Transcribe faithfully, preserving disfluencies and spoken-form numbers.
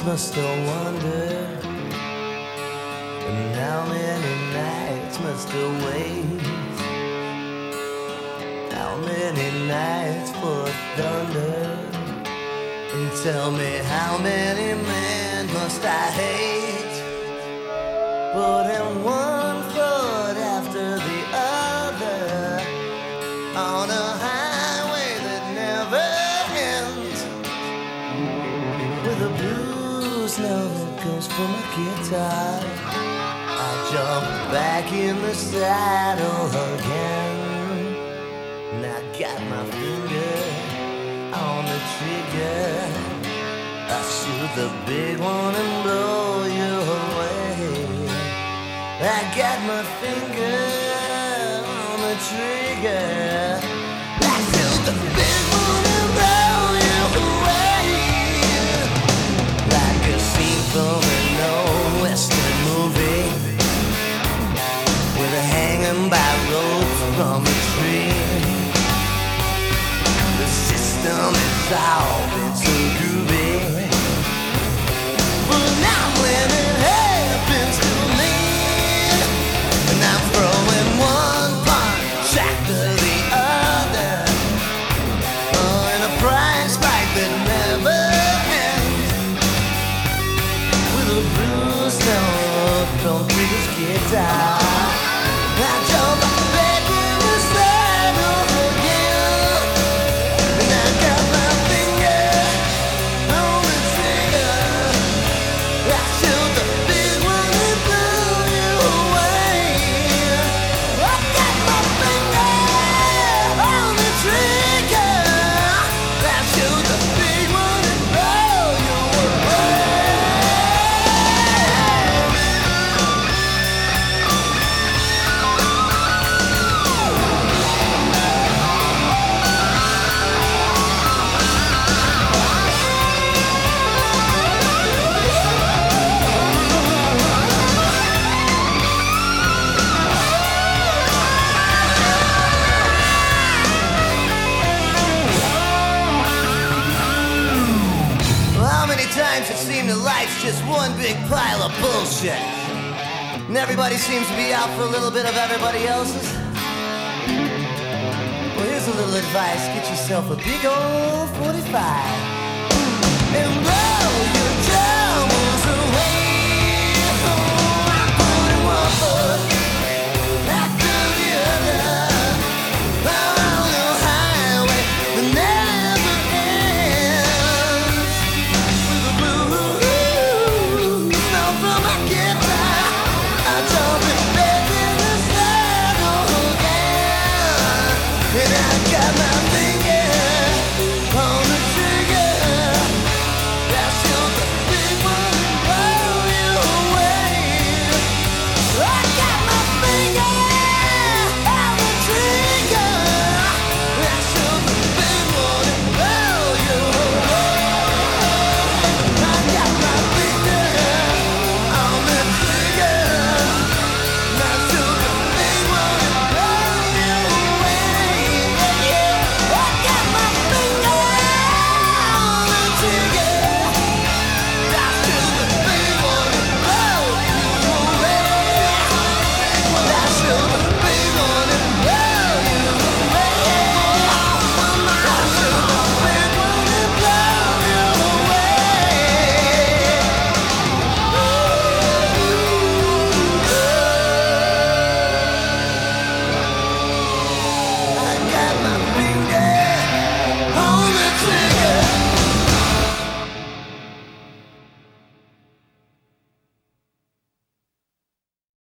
must have wandered, and how many nights must have waited? How many nights for thunder? And tell me, how many men must I hate? Putting one foot after the other on a highway that never ends, with the blues note goes for my guitar. I jump back in the saddle again, and I got my finger on the trigger. I shoot the big one and blow you away. I got my finger on the trigger. I shoot the big one and blow you away. Like a scene from an old western movie, with a hanging by ropes from a tree. The system is all been so groovy, but now when it happens to me, and I'm throwing one punch after the other, oh, in a prize fight that never ends, with a blues note from Peter's guitar. I jump back in the saddle again, and I got my finger on the trigger. I shoot the big one and blow you away. I got my finger on the trigger. I shoot the big one and blow you away. How many times it seems that life's just one big pile of bullshit, and everybody seems to be out for a little bit of everybody else's? Well, here's a little advice: get yourself a big old forty-five and